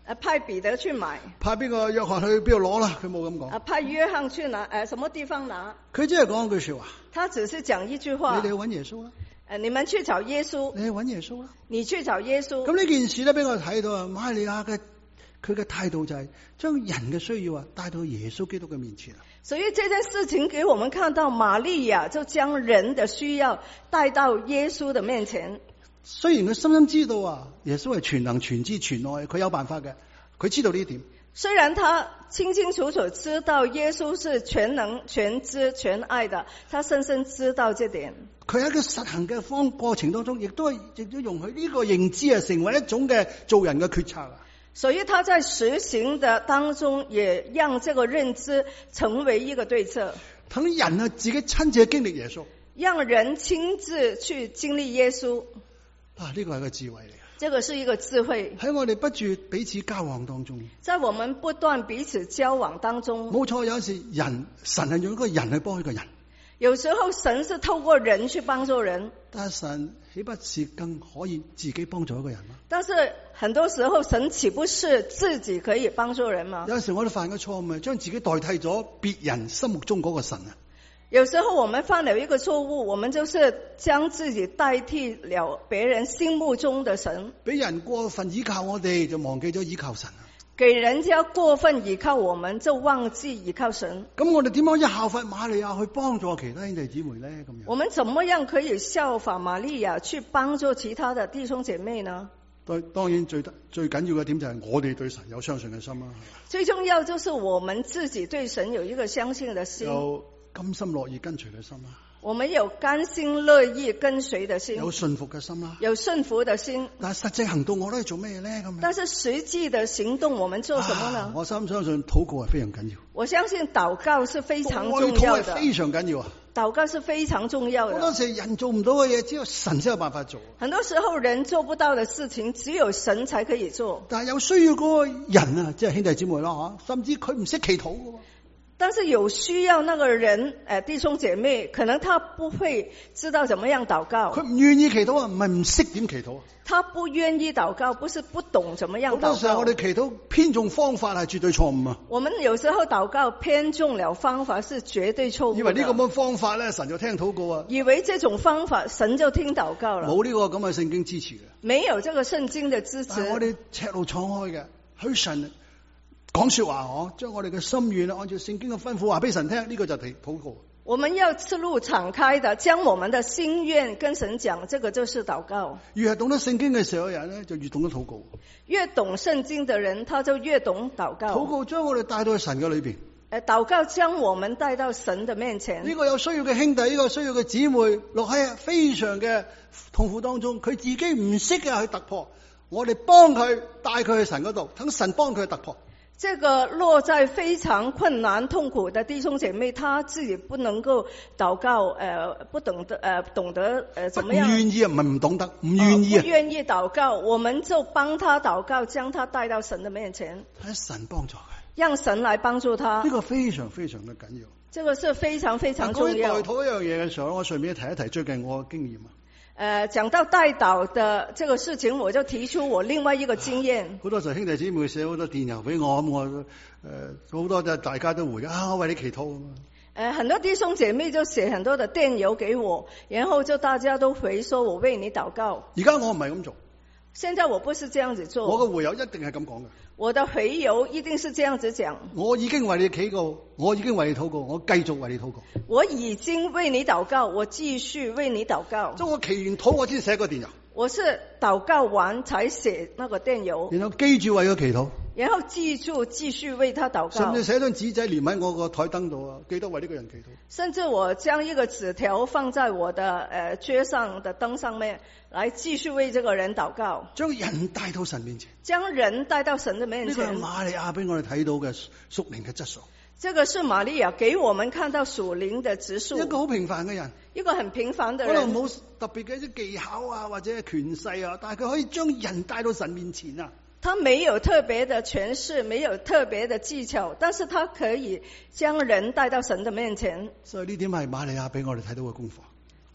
呃派彼得去買， 派邊個約翰去邊度攞啦？佢冇咁講， 呃派約翰去拿，呃什麼地方拿？ 佢只係講一句說話， 他只是講一句話， 你哋去揾耶穌啦， 呃你們去找耶穌， 你去揾耶穌啦。 你去找耶穌。 咁呢件事咧，俾我睇到啊，瑪利亞嘅佢嘅態度就係將人嘅需要啊帶到耶穌基督嘅面前啊。 所以這件事情給我們看到，瑪利亞就將人的需要帶到耶穌的面前。 雖然佢深深知道啊，耶穌係全能全知全愛，佢有辦法嘅，佢知道呢一點。 雖然他清清楚楚知道耶穌是全能全知全愛的，他深深知道這點。 佢喺個實行嘅方過程當中，亦都係亦都容許呢個認知啊，成為一種嘅做人嘅決策啊。 所以他在實行的當中，也讓這個認知成為一個對策。 等人啊自己親自經歷耶穌， 讓人親自去經歷耶穌。 啊，呢個係個智慧嚟嘅。 這個是一個智慧。 喺我哋不住彼此交往當中， 在我們不斷彼此交往當中， 冇錯，有時人神係用一個人去幫一個人。 有時候神是透過人去幫助人， 但係神豈不是更可以自己幫助一個人嗎？ 但是很多時候神豈不是自己可以幫助人嗎？ 有時我哋犯嘅錯誤係將自己代替咗別人心目中嗰個神啊。 有時候我們犯了一個錯誤，我們就是將自己代替了別人心目中的神。 俾人過分依靠我哋，就忘記咗依靠神啊。 給人家過分依靠我們，就忘記依靠神。 咁我哋點樣一效法瑪利亞去幫助其他兄弟姊妹呢？咁樣我們怎麼樣可以效法瑪利亞去幫助其他的弟兄姐妹呢？ 當當然最最緊要嘅點就係我哋對神有相信嘅心啦。 最重要就是我們自己對神有一個相信的心， 有甘心樂意跟隨嘅心啦。 我們有甘心樂意跟隨的心， 有信服嘅心啦， 有順服的心。 但係實際行動我都係做咩咧？咁樣， 但是實際的行動我們做什麼呢？ 啊、我深相信禱告係非常緊要。 我相信禱告是非常重要的， 非常緊要啊！ 禱告是非常重要的。 好多時人做唔到嘅嘢，只有神先有辦法做。 很多時候人做不到的事情，只有神才可以做。 但係有需要嗰個人啊，即係兄弟姊妹啦吓，甚至佢唔識祈禱嘅。 但是有需要那個人，誒，弟兄姐妹，可能他不會知道怎麼樣禱告。 佢唔願意祈禱啊，唔係唔識點祈禱啊。 他不願意禱告，不是不懂怎麼樣禱告。 好多時候我哋祈禱偏重方法係絕對錯誤啊。 我們有時候禱告偏重了方法是絕對錯誤的。 以為呢個咁嘅方法咧，神就聽禱告啊。 以為這種方法神就聽禱告了。 冇呢個咁嘅聖經支持嘅。 沒有這個聖經的支持。 但係我哋赤路敞開嘅，許神講說話，嗬，將我哋嘅心願按照聖經嘅吩咐話俾神聽，呢、這個就係禱告。 我們要赤路敞開的，將我們的心願跟神講，這個就是禱告。 越係懂得聖經嘅時候嘅人咧，就越懂得禱告。 越懂聖經的人，他就越懂禱告。 禱告將我哋帶到去神嘅裏邊。 誒，禱告將我們帶到神的面前。 呢個有需要嘅兄弟，呢個需要嘅姊妹，落喺非常嘅痛苦當中，佢自己唔識嘅去突破，我哋幫佢帶佢去神嗰度，等神幫佢去突破。 這個落在非常困難痛苦的弟兄姐妹，他自己不能夠禱告，呃，不懂得，呃，懂得，呃，怎麼樣？ 唔願意啊，唔係唔懂得，唔願意啊。 不願意禱告，我們就幫他禱告，將他帶到神的面前， 睇神幫助佢， 讓神來幫助他。 呢個非常非常嘅緊要。 這個是非常非常重要。 講起代禱一樣嘢嘅時候，我順便提一提最近我嘅經驗啊。 呃，講到代禱的這個事情，我就提出我另外一個經驗。 好多時候兄弟姊妹寫好多電郵俾我，咁我誒好多就大家都回啊，我為你祈禱。 呃，很多弟兄姐妹就寫很多的電郵給我，然後就大家都回說我為你禱告。 而家我唔係咁做。 現在我不是這樣子做。 我嘅會友一定係咁講嘅。 我的回郵一定是這樣子講。 我已經為你祈告，我已經為你禱告，我繼續為你禱告。 我已經為你禱告，我繼續為你禱告。 即係我祈完禱，我先寫個電郵。 我是禱告完才寫那個電郵。 然後記住為佢祈禱。 然後記住繼續為他禱告。 甚至寫張紙仔連喺我個台燈度啊，記得為呢個人祈禱。 甚至我將一個紙條放在我的誒桌上的燈上面，來繼續為這個人禱告。 將人帶到神面前。 將人帶到神的面前。 呢個係瑪利亞俾我哋睇到嘅屬靈嘅質素。 這個是瑪利亞給我們看到屬靈的質素。 一個好平凡嘅人， 一個很平凡的人， 可能冇特別嘅一啲技巧啊，或者係權勢啊，但係佢可以將人帶到神面前啊。 他沒有特別的權勢，沒有特別的技巧，但是他可以將人帶到神的面前。 所以呢點係瑪利亞俾我哋睇到嘅功課。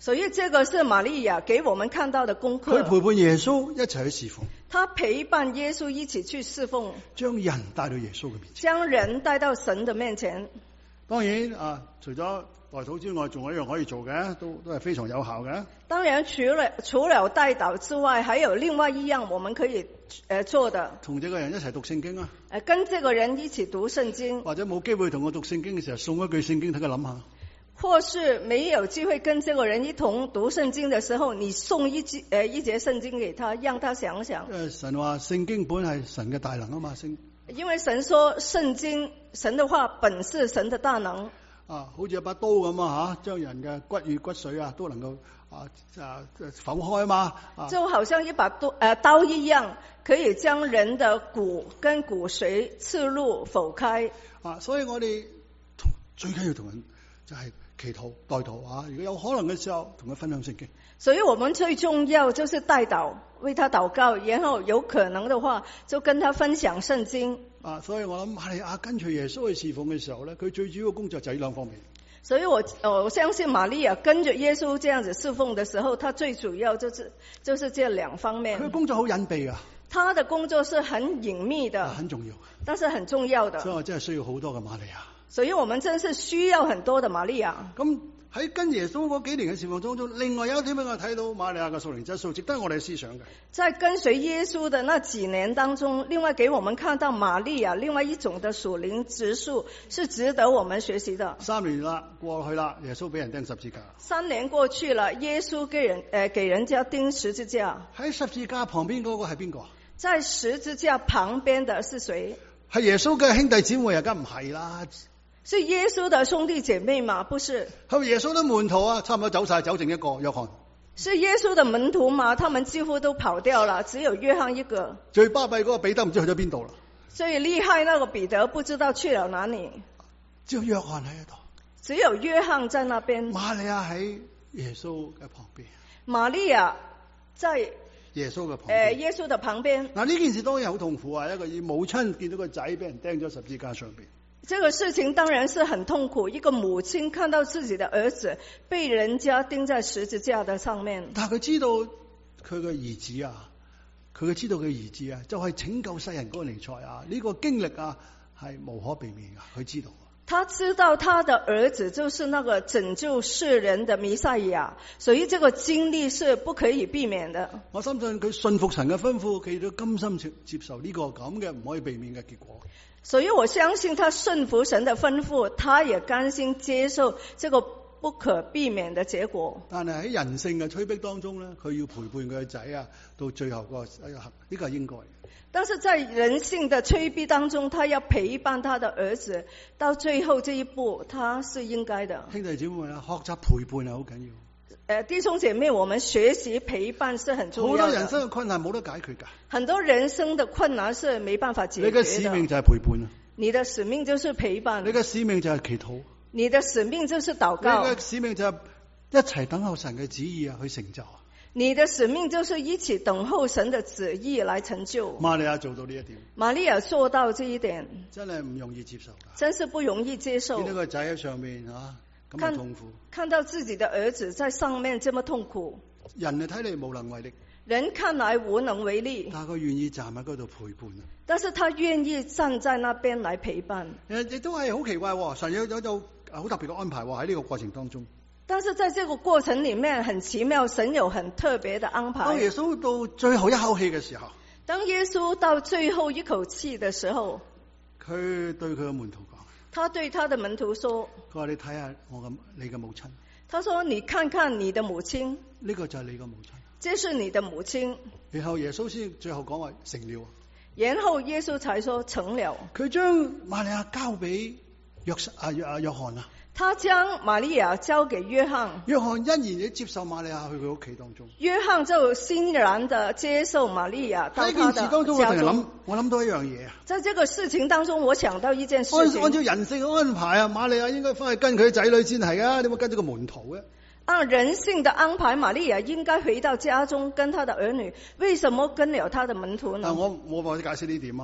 所以這個是瑪利亞給我們看到的功課。 佢陪伴耶穌一齊去侍奉， 他陪伴耶穌一起去侍奉， 將人帶到耶穌嘅面前。 將人帶到神的面前。 當然啊，除咗代禱之外，仲有一樣可以做嘅，都都係非常有效嘅。 當然，除了除了代禱之外，還有另外一樣我們可以誒、呃、做的。 同這個人一齊讀聖經啊！ 誒，跟這個人一起讀聖經， 或者冇機會同我讀聖經嘅時候，送一句聖經睇佢諗下。 或是沒有機會跟這個人一同讀聖經的時候，你送一節誒一節聖經給他，讓他想想。 因為神話聖經本係神嘅大能啊嘛，聖因為神說聖經神的話本是神的大能。 啊，好似一把刀咁啊吓，將人嘅骨與骨髓啊都能夠啊啊剖開嘛。啊， 就好像一把刀誒、呃、刀一樣，可以將人的骨跟骨髓刺入剖開。 啊，所以我哋最緊要同人就係祈禱代禱啊！如果有可能嘅時候，同佢分享聖經。 所以我們最重要就是代禱，為他禱告，然後有可能的話就跟他分享聖經。 啊，所以我諗瑪利亞跟隨耶穌去侍奉嘅時候咧，佢最主要嘅工作就係呢兩方面。 所以我我相信瑪利亞跟着耶穌這樣子侍奉的時候，他最主要就是就是這兩方面。 佢工作好隱蔽啊， 他的工作是很隱秘的， 很重要， 但是很重要的。 所以我真係需要好多嘅瑪利亞。 所以我們真是需要很多的瑪利亞。 咁喺跟耶穌嗰幾年嘅侍奉當中，另外有一點俾我睇到瑪利亞嘅屬靈質素，值得我哋思想嘅。 在跟隨耶穌的那幾年當中，另外給我們看到瑪利亞另外一種的屬靈質素，是值得我們學習的。 三年啦，過去啦，耶穌俾人釘十字架。 三年過去了，耶穌給人誒、呃、給人家釘十字架。 喺十字架旁邊嗰個係邊個？ 在十字架旁邊的是誰？ 係耶穌嘅兄弟姊妹啊，梗唔係啦。 是耶穌的兄弟姐妹嗎？不是。 係耶穌的門徒啊，差唔多走晒，走剩一個約翰。 是耶穌的門徒嗎？他們幾乎都跑掉了，只有約翰一個。 最巴閉嗰個彼得唔知去咗邊度啦。 最厲害那個彼得不知道去了哪裡。 只有約翰喺度。 只有約翰在那邊。 瑪利亞喺耶穌嘅旁邊。 瑪利亞在耶穌嘅旁邊。誒、 呃，耶穌的旁邊。 嗱，呢件事當然好痛苦啊！一個母親見到個仔俾人釘咗十字架上邊。 這個事情當然是很痛苦，一個母親看到自己的兒子被人家釘在十字架的上面。 但係佢知道佢嘅兒子啊，佢嘅知道佢兒子啊，就係、是、拯救世人嗰個彌賽亞，呢、這個經歷啊係無可避免噶，佢知道。 他知道他的兒子就是那個拯救世人的彌賽亞，所以這個經歷是不可以避免的。 我相信佢信服神嘅吩咐，佢都甘心接接受呢個咁嘅唔可以避免嘅結果。 所以我相信他順服神的吩咐，他也甘心接受這個不可避免的結果。 但係喺人性嘅催逼當中咧，佢要陪伴佢嘅仔啊，到最後個呢個係應該。 但是在人性的催逼當中，他要陪伴他的兒子到最後這一步，他是應該的。 兄弟姐妹啊，學習陪伴係好緊要。 誒，弟兄姐妹，我們學習陪伴是很重要的。 好多人生嘅困難冇得解決㗎。 很多人生的困難是沒辦法解決的。 你嘅使命就係陪伴啊！ 你的使命就是陪伴。 你嘅使命就係祈禱。 你的使命就是禱告。 你嘅使命就係一齊等候神嘅旨意啊，去成就啊！ 你的使命就是一起等候神的旨意來成就。 瑪利亞做到呢一點。 瑪利亞做到這一點， 真係唔容易接受㗎。 真是不容易接受。 見到個仔喺上面啊，咁痛苦看。看到自己的兒子在上面這麼痛苦， 人啊睇嚟無能為力。 人看來無能為力， 但係佢願意站喺嗰度陪伴啊。 但是他願意站在那邊來陪伴。 誒，亦都係好奇怪，神有有有好特別嘅安排喎喺呢個過程當中。 但是在這個過程裏面很奇妙，神有很特別的安排。 當耶穌到最後一口氣嘅時候， 當耶穌到最後一口氣的時候， 佢對佢嘅門徒講， 他對他的門徒說， 佢話你睇下我嘅你嘅母親。 他說你看看你的母親， 呢個就係你嘅母親。 這是你的母親。 然後耶穌先最後講話成了。 然後耶穌才說成了。 佢將瑪利亞交俾約啊約啊約翰啊。 他將瑪利亞交給約翰， 約翰欣然地接受瑪利亞去佢屋企當中。 約翰就欣然地接受瑪利亞到他的家中。喺件事當中，我成日諗， 我諗到一樣嘢啊。 在這個事情當中，我想到一件事情。 按照人性嘅安排啊，瑪利亞應該翻去跟佢仔女先係啊，點解跟咗個門徒嘅？ 按人性的安排，瑪利亞應該回到家中跟他的兒女，為什麼跟了他的門徒呢？ 但我冇辦法解釋呢點啊。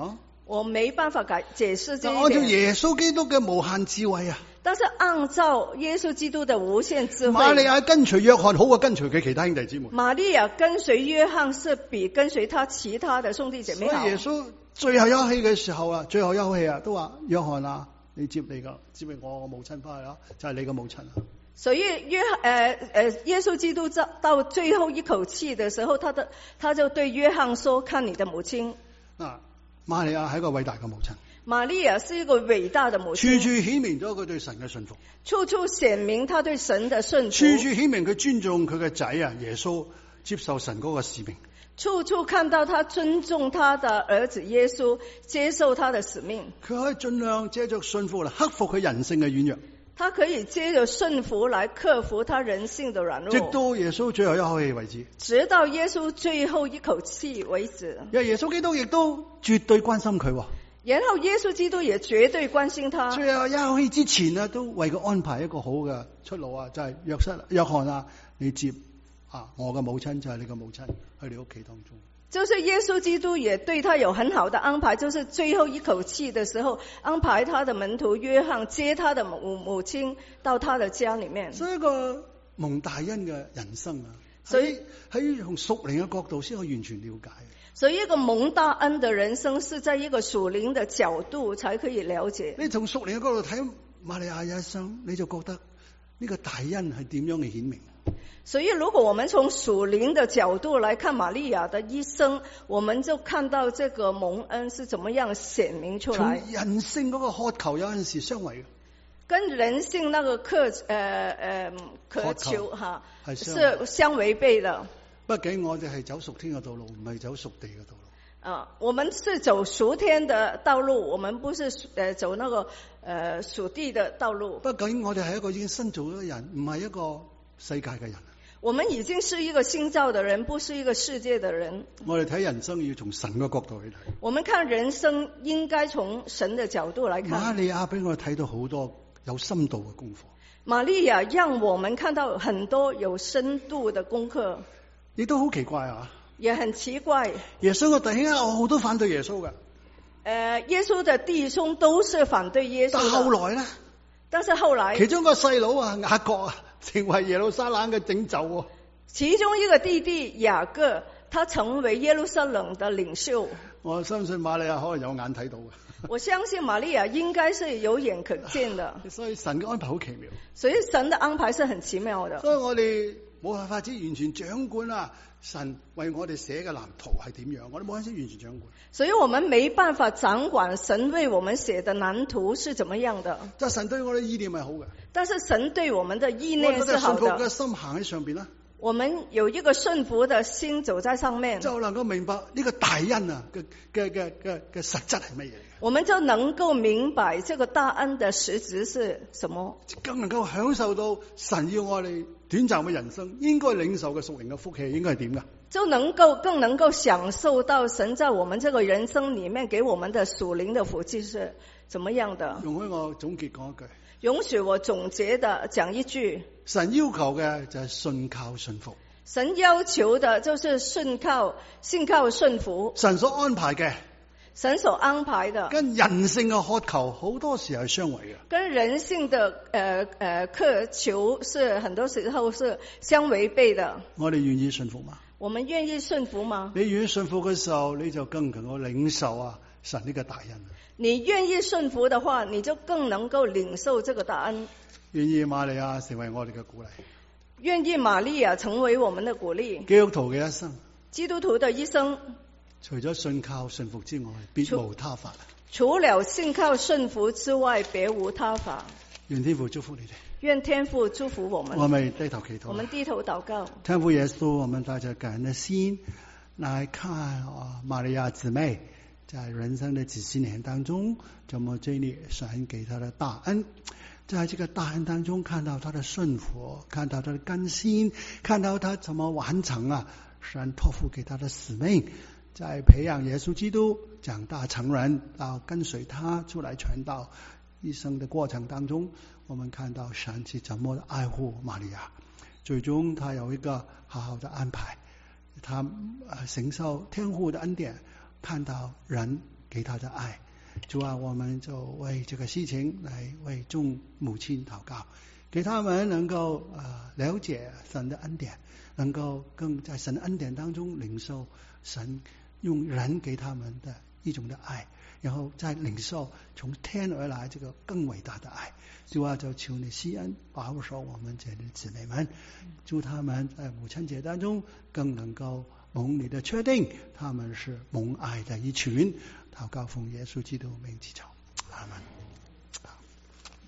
我沒辦法解解釋這按照一點。 耶穌基督嘅無限智慧啊， 但是按照耶穌基督的無限智慧， 瑪利亞跟隨約翰好過跟隨佢其他兄弟姊妹。 瑪利亞跟隨約翰是比跟隨他其他的兄弟姐妹好。 所以耶穌最後一口氣嘅時候啊，最後一口氣啊，都話約翰啊，你接你個接你我我母親翻去啦，就係、是、你個母親啊。 所以約呃呃耶穌基督到到最後一口氣的時候，他的他就對約翰說：看你的母親。 嗱，瑪利亞係一個偉大嘅母親， 瑪利亞是一個偉大的母處親， 處顯明咗佢對神嘅信服， 處處顯明他對神的順服， 處處顯明佢尊重佢嘅仔啊耶穌接受神嗰個使命， 處處看到他尊重他的兒子耶穌接受他的使命。 佢可以盡量借着信服嚟克服佢人性嘅軟弱， 他可以借着順服來克服他人性的軟弱， 直到耶穌最後一口氣為止。 直到耶穌最後一口氣為止。 因為耶穌基督亦都絕對關心佢， 然後耶穌基督也絕對關心他。 最後一口氣之前啊，都為佢安排一個好嘅出路啊，就係、是、約瑟約翰啊，你接啊我嘅母親就係你嘅母親去你屋企當中。 就是耶穌基督也對他有很好的安排，就是最後一口氣的時候，安排他的門徒約翰接他的母母親到他的家裏面。 所以一個蒙大恩嘅人生啊， 所以喺從屬靈嘅角度先可以完全了解。 所以一個蒙大恩的人生是在一個屬靈的角度才可以了解。 你從屬靈嘅角度睇瑪利亞一生，你就覺得呢個大恩係點樣嘅顯明。 所以如果我們從屬靈的角度來看瑪利亞的一生，我們就看到這個蒙恩是怎麼樣顯明出來。 從人性嗰個渴求有陣時相違嘅， 跟人性那個渴呃呃渴求哈係是相違背的。 畢竟我哋係走屬天嘅道路，唔係走屬地嘅道路。 啊，我們是走屬天的道路，我們不是呃走那個呃屬地的道路。 畢竟我哋係一個已經新造嘅人，唔係一個世界嘅人。 我們已經是一個新造的人，不是一個世界的人。 我哋睇人生要從神嘅角度去睇。 我們看人生應該從神的角度來看。 瑪利亞俾我哋睇到好多有深度嘅功課。 瑪利亞讓我們看到很多有深度的功課。 亦都好奇怪啊！ 也很奇怪。 耶穌嘅弟兄啊，我都反對耶穌嘅。 誒，耶穌的弟兄都是反對耶穌。 但後來咧， 但是後來， 其中個細佬啊雅各啊，成為耶路撒冷嘅領袖。 其中一個弟弟雅各，他成為耶路撒冷的領袖。 我相信瑪利亞可能有眼睇到嘅。 我相信瑪利亞應該是有眼可見的。 所以神嘅安排好奇妙。 所以神的安排是很奇妙的。 所以我哋冇辦法子完全掌管啊！神為我哋寫嘅藍圖係點樣？我哋冇辦法完全掌管。 所以我們沒辦法掌管神為我們寫的藍圖是怎麼樣的。 就神對我哋意念係好嘅， 但是神對我們的意念是好的。 我哋信服嘅心行喺上邊啦。 我們有一個順服的心走在上面， 就能夠明白呢個大恩啊嘅嘅嘅嘅嘅實質係乜嘢？ 我們就能夠明白這個大恩的實質是什麼， 更能夠享受到神要我哋短暫嘅人生應該領受嘅屬靈嘅福氣應該係點噶？ 就能夠更能夠享受到神在我們這個人生裏面給我們的屬靈的福氣是怎麼樣的。 容許我總結講一句， 容許我總結的講一句， 神要求嘅就係信靠信服。 神要求的就是信靠信靠順服。 神所安排嘅， 神所安排的， 跟人性嘅渴求好多時係相違嘅。 跟人性的呃呃渴求是很多時候是相違背的。 我哋願意信服嗎？ 我們願意順服嗎？ 你願意信服嘅時候，你就更能夠領受啊神呢個大恩。 你願意順服的話，你就更能夠領受這個大恩。 願意瑪利亞成為我哋嘅鼓勵。 願意瑪利亞成為我們的鼓勵。 基督徒嘅一生， 基督徒的一生， 除咗信靠信服之外，別無他法。 除了信靠順服之外，別無他法。 願天父祝福你哋。 願天父祝福我們。 我們低頭祈禱。 我們低頭禱告。 天父耶穌，我們帶着感恩的心來看啊，瑪利亞姊妹在人生的幾十年當中，怎麼經歷神給她的大恩，在這個大恩當中看到她的順服，看到她的甘心，看到她怎麼完成啊神託付給她的使命，在培養耶穌基督長大成人，到跟隨他出來傳道一生的過程當中，我們看到神是怎麼愛護瑪利亞，最終他有一個好好的安排，他承受天父的恩典，看到人给他的爱。主啊，我们就为这个事情来为众母亲祷告，给他们能够呃了解神的恩典，能够更在神恩典当中领受神用人给他们的一种的爱，然后再领受从天而来这个更伟大的爱。主啊，就求你施恩保守我们这里的子女们，祝他们在母亲节当中更能够蒙你的确定，他们是蒙爱的一群。祷告奉耶稣基督名祈求，阿门。